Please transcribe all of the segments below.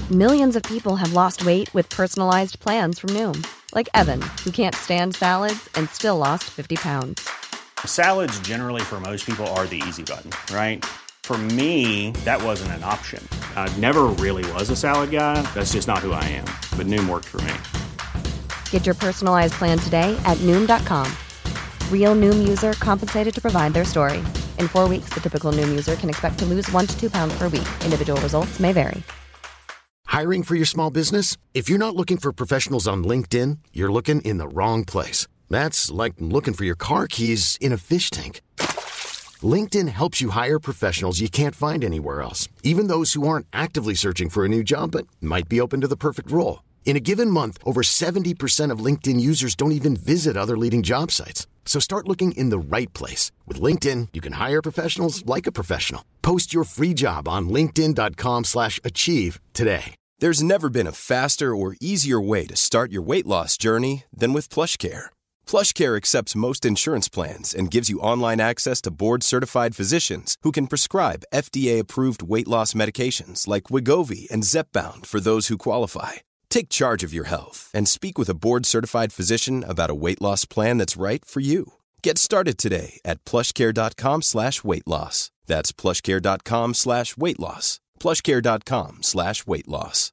Millions of people have lost weight with personalized plans from Noom. Like Evan, who can't stand salads and still lost 50 pounds. Salads generally for most people are the easy button, right? For me, that wasn't an option. I never really was a salad guy. That's just not who I am. But Noom worked for me. Get your personalized plan today at Noom.com. Real Noom user compensated to provide their story. In 4 weeks, the typical Noom user can expect to lose 1 to 2 pounds per week. Individual results may vary. Hiring for your small business? If you're not looking for professionals on LinkedIn, you're looking in the wrong place. That's like looking for your car keys in a fish tank. LinkedIn helps you hire professionals you can't find anywhere else, even those who aren't actively searching for a new job but might be open to the perfect role. In a given month, over 70% of LinkedIn users don't even visit other leading job sites. So start looking in the right place. With LinkedIn, you can hire professionals like a professional. Post your free job on linkedin.com/achieve today. There's never been a faster or easier way to start your weight loss journey than with PlushCare. PlushCare accepts most insurance plans and gives you online access to board-certified physicians who can prescribe FDA-approved weight loss medications like Wegovy and Zepbound for those who qualify. Take charge of your health and speak with a board-certified physician about a weight loss plan that's right for you. Get started today at plushcare.com/weight loss. That's plushcare.com/weight loss. plushcare.com/weight loss.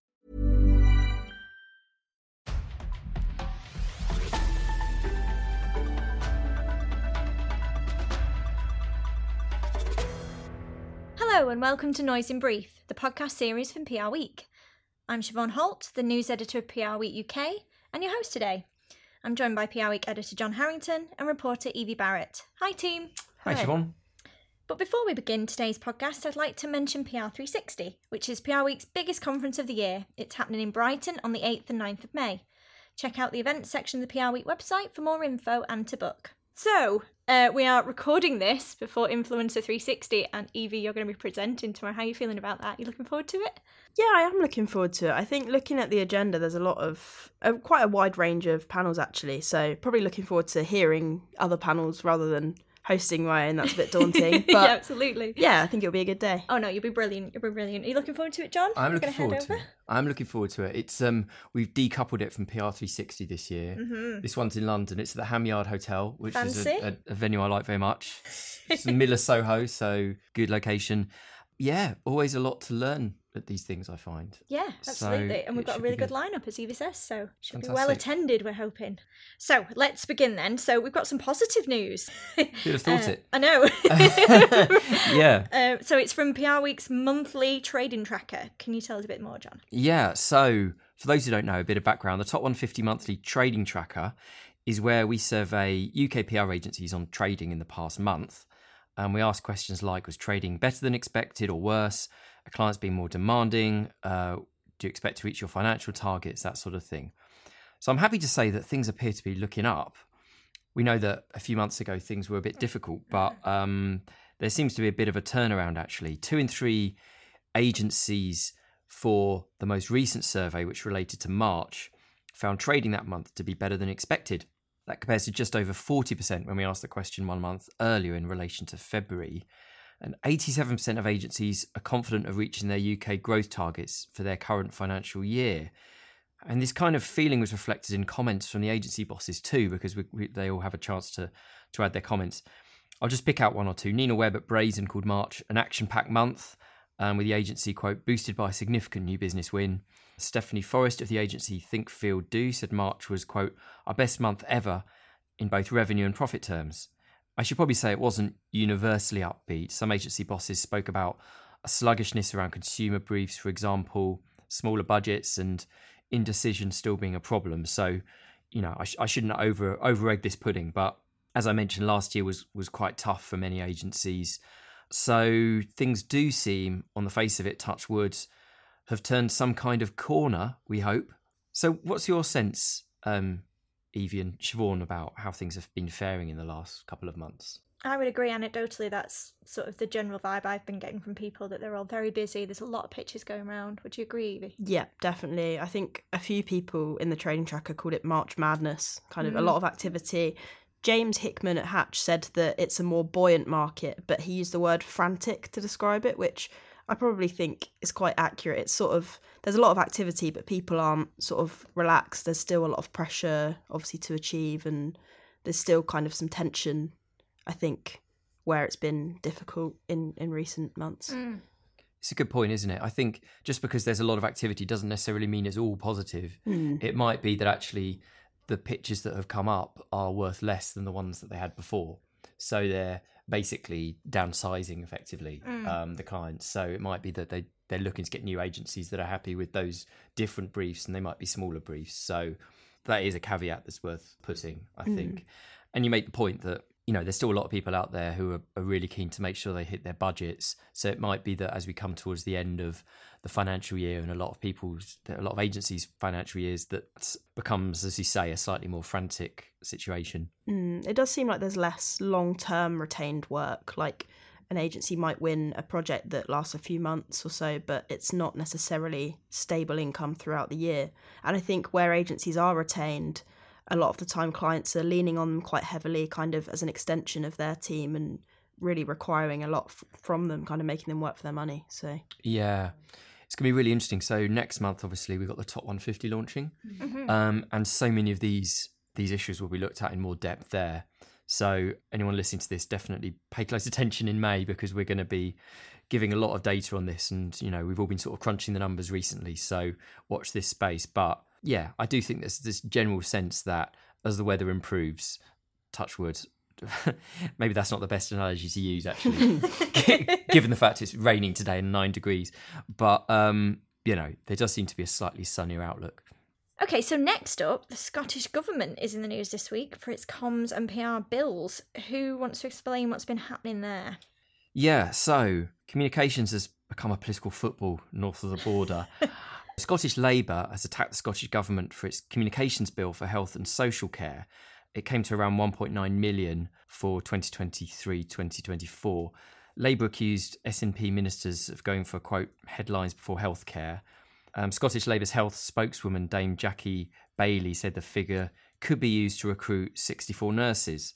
Hello and welcome to Noise in Brief, the podcast series from PR Week. I'm Siobhan Holt, the news editor of PR Week UK, and your host today. I'm joined by PR Week editor John Harrington and reporter Evie Barrett. Hi team. Hi Siobhan. But before we begin today's podcast, I'd like to mention PR360, which is PR Week's biggest conference of the year. It's happening in Brighton on the 8th and 9th of May. Check out the events section of the PR Week website for more info and to book. So, we are recording this before Influencer 360, and Evie, you're going to be presenting tomorrow. How are you feeling about that? You looking forward to it? Yeah, I am looking forward to it. I think looking at the agenda, there's a lot of, quite a wide range of panels actually, so probably looking forward to hearing other panels rather than hosting my own. That's a bit daunting. But yeah, absolutely. Yeah, I think it'll be a good day. Oh no, you'll be brilliant. You'll be brilliant. Are you looking forward to it, John? I'm looking forward to it. It's we've decoupled it from PR360 this year. Mm-hmm. This one's in London. It's at the Ham Yard Hotel, which is a venue I like very much. It's in Miller Soho, so good location. Yeah, always a lot to learn at these things, I find. Yeah, absolutely. And we've got a really good lineup, as Evie says, so should Fantastic. Be well attended, we're hoping. So let's begin then. So we've got some positive news. Who'd have thought it? I know. Yeah. So it's from PR Week's monthly trading tracker. Can you tell us a bit more, John? Yeah, so for those who don't know, a bit of background, the Top 150 monthly trading tracker is where we survey UK PR agencies on trading in the past month. And we ask questions like, was trading better than expected or worse? Are clients being more demanding? Do you expect to reach your financial targets? That sort of thing. So I'm happy to say that things appear to be looking up. We know that a few months ago things were a bit difficult, but there seems to be a bit of a turnaround actually. 2 in 3 agencies for the most recent survey, which related to March, found trading that month to be better than expected. That compares to just over 40% when we asked the question 1 month earlier in relation to February. And 87% of agencies are confident of reaching their UK growth targets for their current financial year. And this kind of feeling was reflected in comments from the agency bosses too, because they all have a chance to add their comments. I'll just pick out one or two. Nina Webb at Brazen called March an action-packed month, with the agency, quote, boosted by a significant new business win. Stephanie Forrest of the agency Think Feel Do said March was, quote, our best month ever in both revenue and profit terms. I should probably say it wasn't universally upbeat. Some agency bosses spoke about a sluggishness around consumer briefs, for example, smaller budgets and indecision still being a problem. So, you know, I shouldn't over-egg this pudding, but as I mentioned, last year was quite tough for many agencies. So things do seem, on the face of it, touch wood, have turned some kind of corner, we hope. So what's your sense, Evie and Siobhan, about how things have been faring in the last couple of months? I would agree anecdotally. That's sort of the general vibe I've been getting from people, that they're all very busy. There's a lot of pitches going around. Would you agree, Evie? Yeah, definitely. I think a few people in the trading tracker called it March Madness, kind of a lot of activity. James Hickman at Hatch said that it's a more buoyant market, but he used the word frantic to describe it, which I probably think is quite accurate. It's sort of, there's a lot of activity, but people aren't sort of relaxed. There's still a lot of pressure, obviously, to achieve, and there's still kind of some tension, I think, where it's been difficult in recent months. It's a good point, isn't it? I think just because there's a lot of activity doesn't necessarily mean it's all positive. It might be that actually the pitches that have come up are worth less than the ones that they had before. So they're basically downsizing effectively the clients. So it might be that they're looking to get new agencies that are happy with those different briefs, and they might be smaller briefs. So that is a caveat that's worth putting, I think. And you make the point that, you know, there's still a lot of people out there who are really keen to make sure they hit their budgets. So it might be that as we come towards the end of the financial year and a lot of agencies' financial years, that becomes, as you say, a slightly more frantic situation. It does seem like there's less long-term retained work. Like an agency might win a project that lasts a few months or so, but it's not necessarily stable income throughout the year. And I think where agencies are retained, a lot of the time clients are leaning on them quite heavily, kind of as an extension of their team, and really requiring a lot from them, kind of making them work for their money. So yeah, it's going to be really interesting. So next month, obviously, we've got the Top 150 launching, and so many of these issues will be looked at in more depth there. So anyone listening to this, definitely pay close attention in May, because we're going to be giving a lot of data on this, and you know, we've all been sort of crunching the numbers recently, so watch this space. But yeah, I do think there's this general sense that as the weather improves, touch wood, maybe that's not the best analogy to use, actually, given the fact it's raining today and 9 degrees. But, you know, there does seem to be a slightly sunnier outlook. Okay, so next up, the Scottish Government is in the news this week for its comms and PR bills. Who wants to explain what's been happening there? Yeah, so communications has become a political football north of the border. Scottish Labour has attacked the Scottish Government for its communications bill for health and social care. It came to around 1.9 million for 2023-2024. Labour accused SNP ministers of going for, quote, headlines before healthcare. Scottish Labour's health spokeswoman, Dame Jackie Bailey, said the figure could be used to recruit 64 nurses.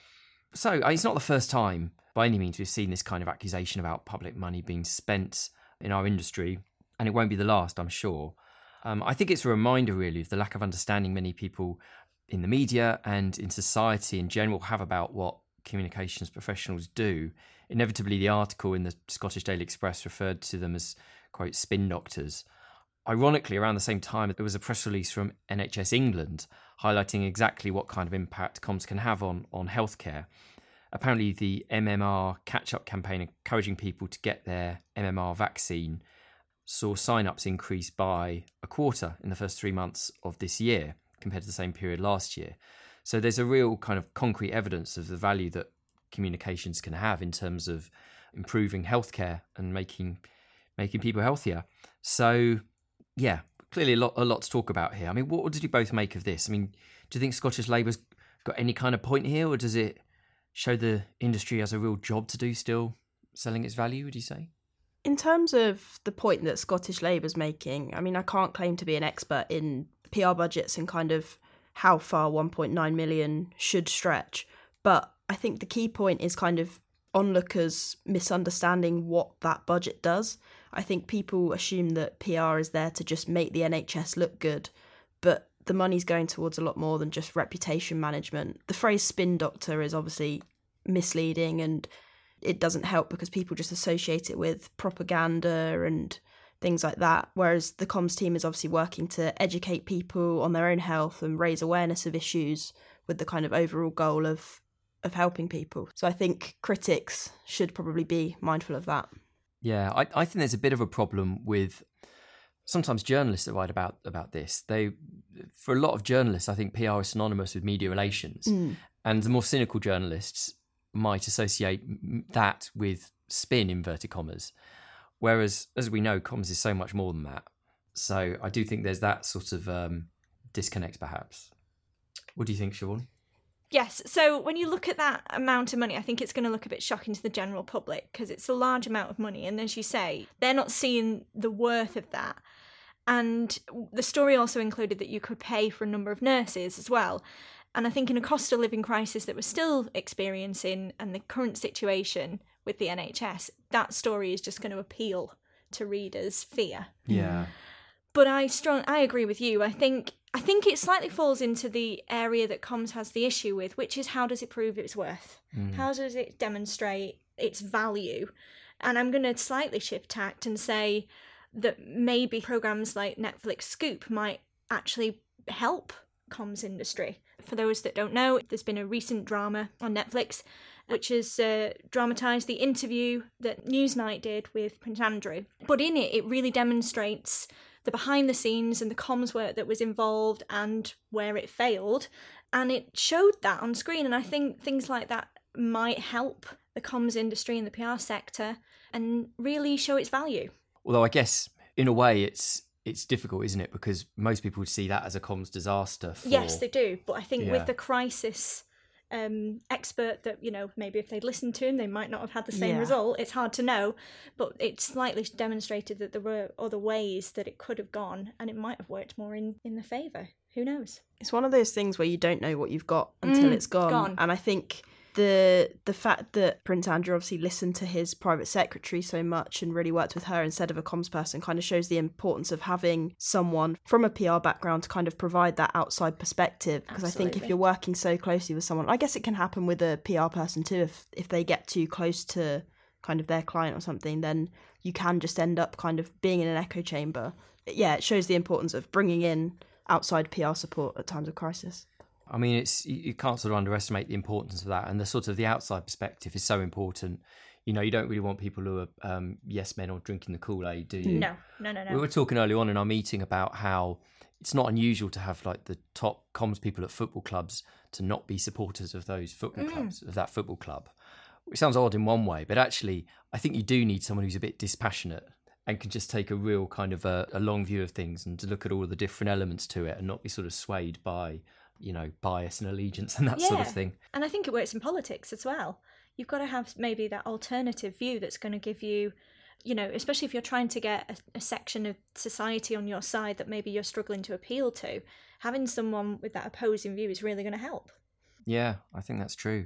So it's not the first time, by any means, we've seen this kind of accusation about public money being spent in our industry. And it won't be the last, I'm sure. I think it's a reminder, really, of the lack of understanding many people in the media and in society in general have about what communications professionals do. Inevitably, the article in the Scottish Daily Express referred to them as, quote, spin doctors. Ironically, around the same time, there was a press release from NHS England highlighting exactly what kind of impact comms can have on healthcare. Apparently, the MMR catch-up campaign encouraging people to get their MMR vaccine saw sign-ups increase by a quarter in the first 3 months of this year compared to the same period last year. So there's a real kind of concrete evidence of the value that communications can have in terms of improving healthcare and making people healthier. So, yeah, clearly a lot to talk about here. I mean, what did you both make of this? I mean, do you think Scottish Labour's got any kind of point here, or does it show the industry has a real job to do still selling its value, would you say? In terms of the point that Scottish Labour's making, I mean, I can't claim to be an expert in PR budgets and kind of how far 1.9 million should stretch, but I think the key point is kind of onlookers misunderstanding what that budget does. I think people assume that PR is there to just make the NHS look good, but the money's going towards a lot more than just reputation management. The phrase spin doctor is obviously misleading, and it doesn't help because people just associate it with propaganda and things like that, whereas the comms team is obviously working to educate people on their own health and raise awareness of issues with the kind of overall goal of helping people. So I think critics should probably be mindful of that. Yeah, I think there's a bit of a problem with sometimes journalists that write about this. For a lot of journalists, I think PR is synonymous with media relations, and the more cynical journalists might associate that with spin, inverted commas, whereas, as we know, comms is so much more than that. So I do think there's that sort of disconnect, perhaps. What do you think, Siobhan? Yes, so when you look at that amount of money, I think it's going to look a bit shocking to the general public because it's a large amount of money, and as you say, they're not seeing the worth of that. And the story also included that you could pay for a number of nurses as well. And I think in a cost of living crisis that we're still experiencing and the current situation with the NHS, that story is just going to appeal to readers' fear. Yeah. But I agree with you. I think it slightly falls into the area that comms has the issue with, which is how does it prove its worth? How does it demonstrate its value? And I'm going to slightly shift tact and say that maybe programs like Netflix Scoop might actually help comms industry. For those that don't know, there's been a recent drama on Netflix which has dramatised the interview that Newsnight did with Prince Andrew. But in it, it really demonstrates the behind the scenes and the comms work that was involved and where it failed. And it showed that on screen. And I think things like that might help the comms industry and the PR sector and really show its value. Although I guess in a way it's difficult, isn't it? Because most people would see that as a comms disaster. Yes, they do. But I think with the crisis expert that, maybe if they'd listened to him, they might not have had the same result. It's hard to know, but it slightly demonstrated that there were other ways that it could have gone and it might have worked more in the favour. Who knows? It's one of those things where you don't know what you've got until it's gone. And I think the fact that Prince Andrew obviously listened to his private secretary so much and really worked with her instead of a comms person kind of shows the importance of having someone from a PR background to kind of provide that outside perspective. Because I think if you're working so closely with someone, I guess it can happen with a PR person too, if they get too close to kind of their client or something, then you can just end up kind of being in an echo chamber. Yeah, it shows the importance of bringing in outside PR support at times of crisis. I mean, you can't sort of underestimate the importance of that, and the sort of the outside perspective is so important. You don't really want people who are yes men or drinking the Kool-Aid, do you? No. We were talking earlier on in our meeting about how it's not unusual to have like the top comms people at football clubs to not be supporters of those football clubs, of that football club. It sounds odd in one way, but actually I think you do need someone who's a bit dispassionate and can just take a real kind of a long view of things and to look at all the different elements to it and not be sort of swayed by bias and allegiance and that sort of thing. And I think it works in politics as well. You've got to have maybe that alternative view that's going to give you, especially if you're trying to get a section of society on your side that maybe you're struggling to appeal to, having someone with that opposing view is really going to help. Yeah, I think that's true.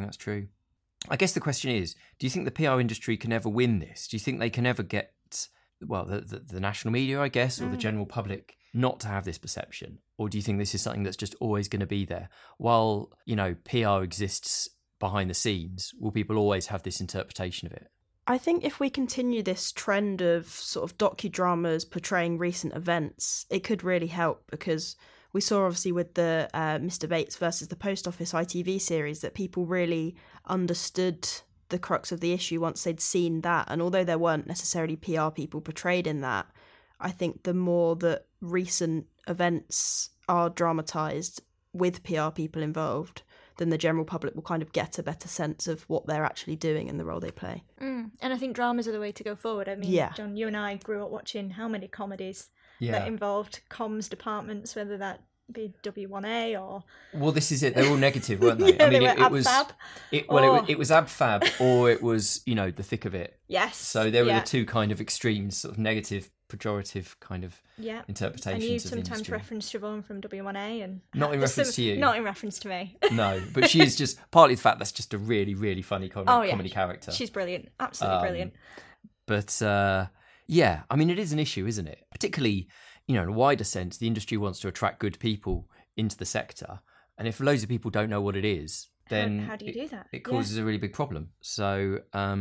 I guess the question is, do you think the PR industry can ever win this? Do you think they can ever get, the national media, I guess, or the general public not to have this perception? Or do you think this is something that's just always going to be there? While, PR exists behind the scenes, will people always have this interpretation of it? I think if we continue this trend of sort of docudramas portraying recent events, it could really help, because we saw obviously with the Mr. Bates versus the Post Office ITV series that people really understood the crux of the issue once they'd seen that. And although there weren't necessarily PR people portrayed in that, I think the more that recent events are dramatised with PR people involved, then the general public will kind of get a better sense of what they're actually doing and the role they play. And I think dramas are the way to go forward. I mean, John, you and I grew up watching how many comedies that involved comms departments, whether that be W1A or... Well, this is it. They're all negative, weren't they? I mean, it was AbFab, or it was, the thick of it. Yes. So there were the two kind of extremes, sort of negative, pejorative kind of interpretations. And you sometimes reference Siobhan from W1A, and not in reference to you. Not in reference to me. No, but she is just partly the fact that's just a really, really funny comedy character. She's brilliant, absolutely brilliant. But I mean, it is an issue, isn't it? Particularly, in a wider sense, the industry wants to attract good people into the sector, and if loads of people don't know what it is, then how do you do that? It causes a really big problem. So,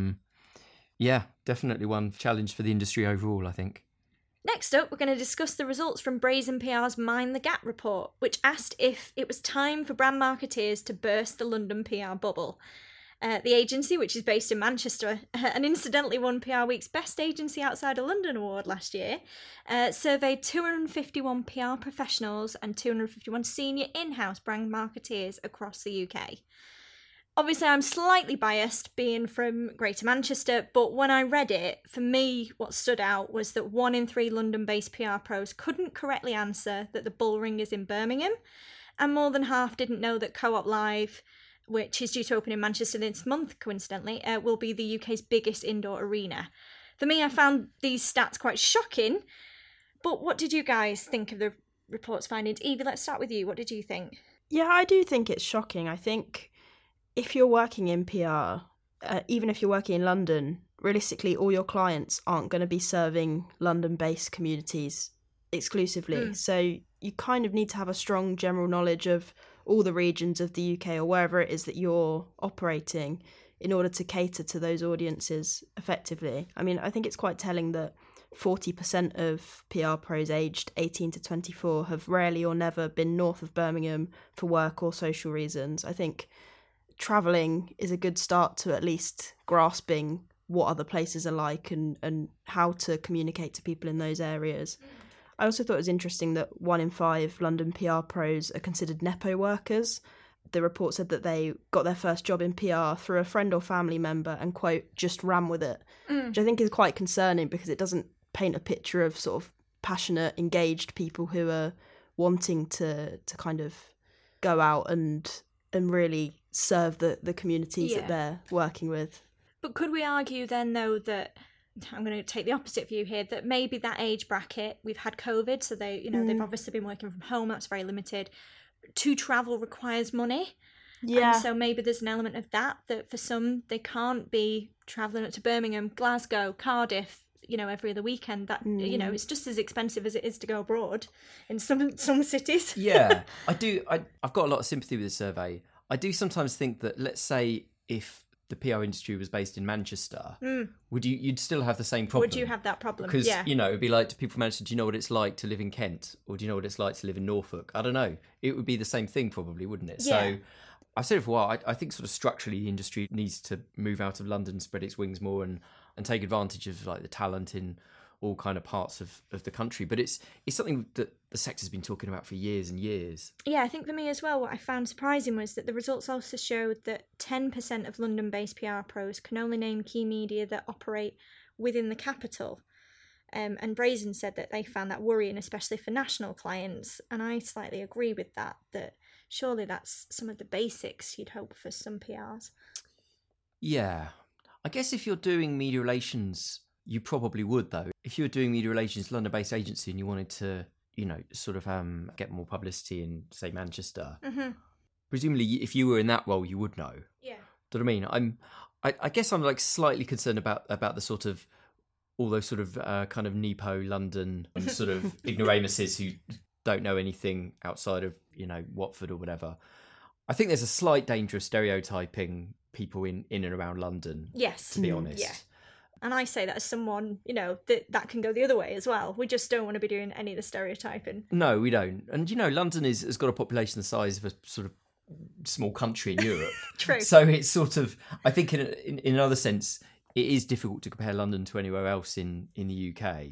definitely one challenge for the industry overall, I think. Next up, we're going to discuss the results from Brazen PR's Mind the Gap report, which asked if it was time for brand marketeers to burst the London PR bubble. The agency, which is based in Manchester and incidentally won PR Week's Best Agency Outside of London award last year, surveyed 251 PR professionals and 251 senior in-house brand marketeers across the UK. Obviously, I'm slightly biased being from Greater Manchester, but when I read it, for me, what stood out was that 1 in 3 London-based PR pros couldn't correctly answer that the Bullring is in Birmingham, and more than half didn't know that Co-op Live, which is due to open in Manchester this month, coincidentally, will be the UK's biggest indoor arena. For me, I found these stats quite shocking, but what did you guys think of the report's findings? Evie, let's start with you. What did you think? Yeah, I do think it's shocking. I think if you're working in PR, even if you're working in London, realistically all your clients aren't going to be serving London-based communities exclusively. So you kind of need to have a strong general knowledge of all the regions of the UK or wherever it is that you're operating in order to cater to those audiences effectively. I mean, I think it's quite telling that 40% of PR pros aged 18 to 24 have rarely or never been north of Birmingham for work or social reasons. I think travelling is a good start to at least grasping what other places are like and how to communicate to people in those areas. I also thought it was interesting that 1 in 5 London PR pros are considered Nepo workers. The report said that they got their first job in PR through a friend or family member and, quote, just ran with it, which I think is quite concerning because it doesn't paint a picture of sort of passionate, engaged people who are wanting to kind of go out and really serve the communities that they're working with. But could we argue then, though, that I'm going to take the opposite view here, that maybe that age bracket, we've had COVID, so they've obviously been working from home, that's very limited. To travel requires money. Yeah. And so maybe there's an element of that for some, they can't be travelling up to Birmingham, Glasgow, Cardiff, every other weekend. That, it's just as expensive as it is to go abroad in some cities. Yeah, I do. I've got a lot of sympathy with this survey. I do sometimes think that, let's say, if the PR industry was based in Manchester, you'd still have the same problem? Would you have that problem? Because, it'd be like to people from Manchester, do you know what it's like to live in Kent? Or do you know what it's like to live in Norfolk? I don't know. It would be the same thing probably, wouldn't it? Yeah. So I've said it for a while, I think sort of structurally the industry needs to move out of London, spread its wings more and take advantage of like the talent in all kind of parts of the country. But it's something that the sector's been talking about for years and years. Yeah, I think for me as well, what I found surprising was that the results also showed that 10% of London-based PR pros can only name key media that operate within the capital. And Brazen said that they found that worrying, especially for national clients. And I slightly agree with that surely that's some of the basics you'd hope for some PRs. Yeah. I guess if you're doing media relations, you probably would, though. If you were doing media relations, London-based agency, and you wanted to, sort of get more publicity in, say, Manchester, presumably if you were in that role, you would know. Yeah. Do you know what I mean? I guess I'm like slightly concerned about the sort of all those sort of kind of Nepo London and sort of ignoramuses who don't know anything outside of Watford or whatever. I think there's a slight danger of stereotyping people in and around London. Yes, to be honest. Yeah. And I say that as someone, that can go the other way as well. We just don't want to be doing any of the stereotyping. No, we don't. And, London has got a population the size of a sort of small country in Europe. True. So it's sort of, I think in another sense, it is difficult to compare London to anywhere else in the UK.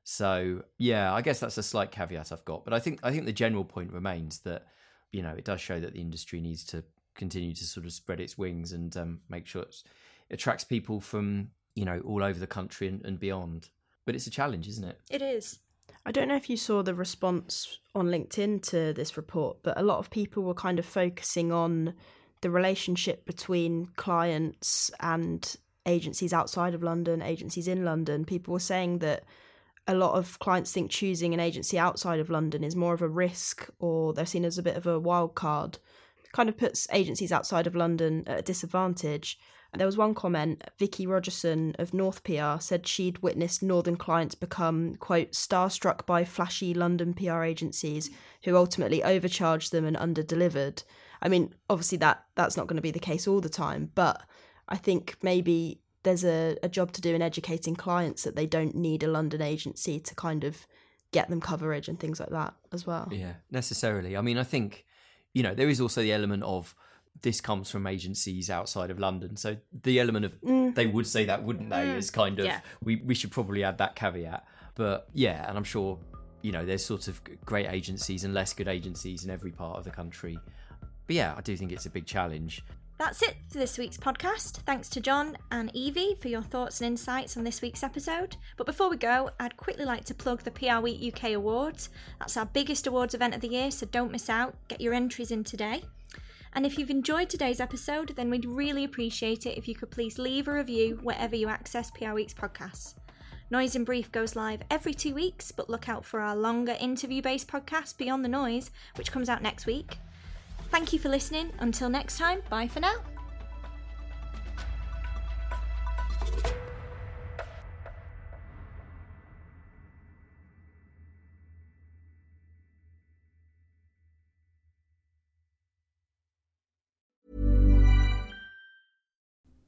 So, yeah, I guess that's a slight caveat I've got. But I think the general point remains that, it does show that the industry needs to continue to sort of spread its wings and make sure it attracts people from all over the country and beyond. But it's a challenge, isn't it? It is. I don't know if you saw the response on LinkedIn to this report, but a lot of people were kind of focusing on the relationship between clients and agencies outside of London, agencies in London. People were saying that a lot of clients think choosing an agency outside of London is more of a risk, or they're seen as a bit of a wild card. Kind of puts agencies outside of London at a disadvantage. There was one comment, Vicky Rogerson of North PR said she'd witnessed Northern clients become, quote, starstruck by flashy London PR agencies who ultimately overcharged them and underdelivered. I mean, obviously that's not going to be the case all the time, but I think maybe there's a job to do in educating clients that they don't need a London agency to kind of get them coverage and things like that as well. Yeah, necessarily. I mean, I think, there is also the element of this comes from agencies outside of London. So the element of they would say that, wouldn't they, is kind of, we should probably add that caveat. But yeah, and I'm sure, there's sort of great agencies and less good agencies in every part of the country. But yeah, I do think it's a big challenge. That's it for this week's podcast. Thanks to John and Evie for your thoughts and insights on this week's episode. But before we go, I'd quickly like to plug the PR Week UK Awards. That's our biggest awards event of the year, so don't miss out. Get your entries in today. And if you've enjoyed today's episode, then we'd really appreciate it if you could please leave a review wherever you access PR Week's podcasts. Noise and Brief goes live every 2 weeks, but look out for our longer interview-based podcast, Beyond the Noise, which comes out next week. Thank you for listening. Until next time, bye for now.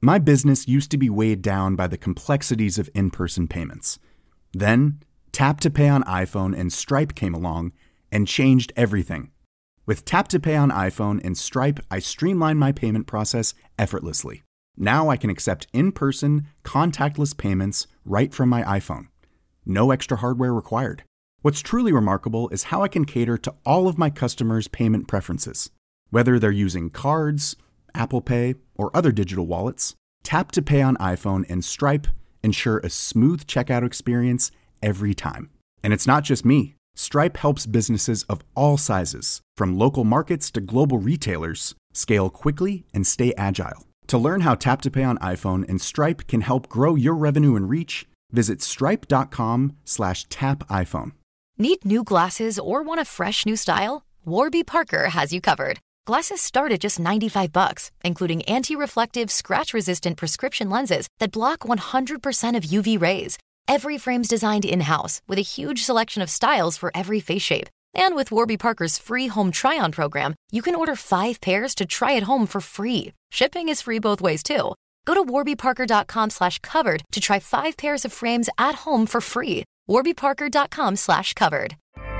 My business used to be weighed down by the complexities of in-person payments. Then, Tap to Pay on iPhone and Stripe came along and changed everything. With Tap to Pay on iPhone and Stripe, I streamlined my payment process effortlessly. Now I can accept in-person, contactless payments right from my iPhone. No extra hardware required. What's truly remarkable is how I can cater to all of my customers' payment preferences. Whether they're using cards, Apple Pay, or other digital wallets, Tap to Pay on iPhone and Stripe ensure a smooth checkout experience every time. And it's not just me. Stripe helps businesses of all sizes, from local markets to global retailers, scale quickly and stay agile. To learn how Tap to Pay on iPhone and Stripe can help grow your revenue and reach, visit stripe.com/tapiphone. Need new glasses or want a fresh new style? Warby Parker has you covered. Glasses start at just $95, including anti-reflective, scratch-resistant prescription lenses that block 100% of UV rays. Every frame's designed in-house with a huge selection of styles for every face shape. And with Warby Parker's free home try-on program, you can order 5 pairs to try at home for free. Shipping is free both ways, too. Go to warbyparker.com/covered to try 5 pairs of frames at home for free. warbyparker.com/covered.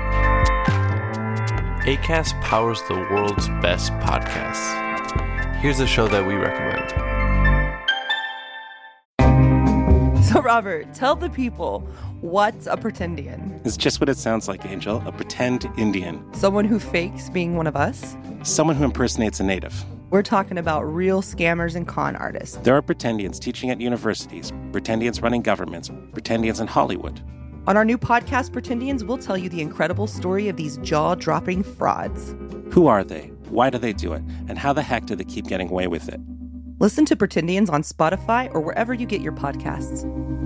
Acast powers the world's best podcasts. Here's a show that we recommend. So, Robert, tell the people, what's a pretendian? It's just what it sounds like, Angel. A pretend Indian. Someone who fakes being one of us? Someone who impersonates a native. We're talking about real scammers and con artists. There are pretendians teaching at universities, pretendians running governments, pretendians in Hollywood. On our new podcast, Pretendians, we'll tell you the incredible story of these jaw-dropping frauds. Who are they? Why do they do it? And how the heck do they keep getting away with it? Listen to Pretendians on Spotify or wherever you get your podcasts.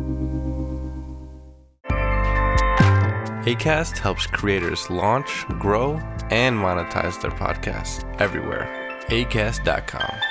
Acast helps creators launch, grow, and monetize their podcasts everywhere. Acast.com.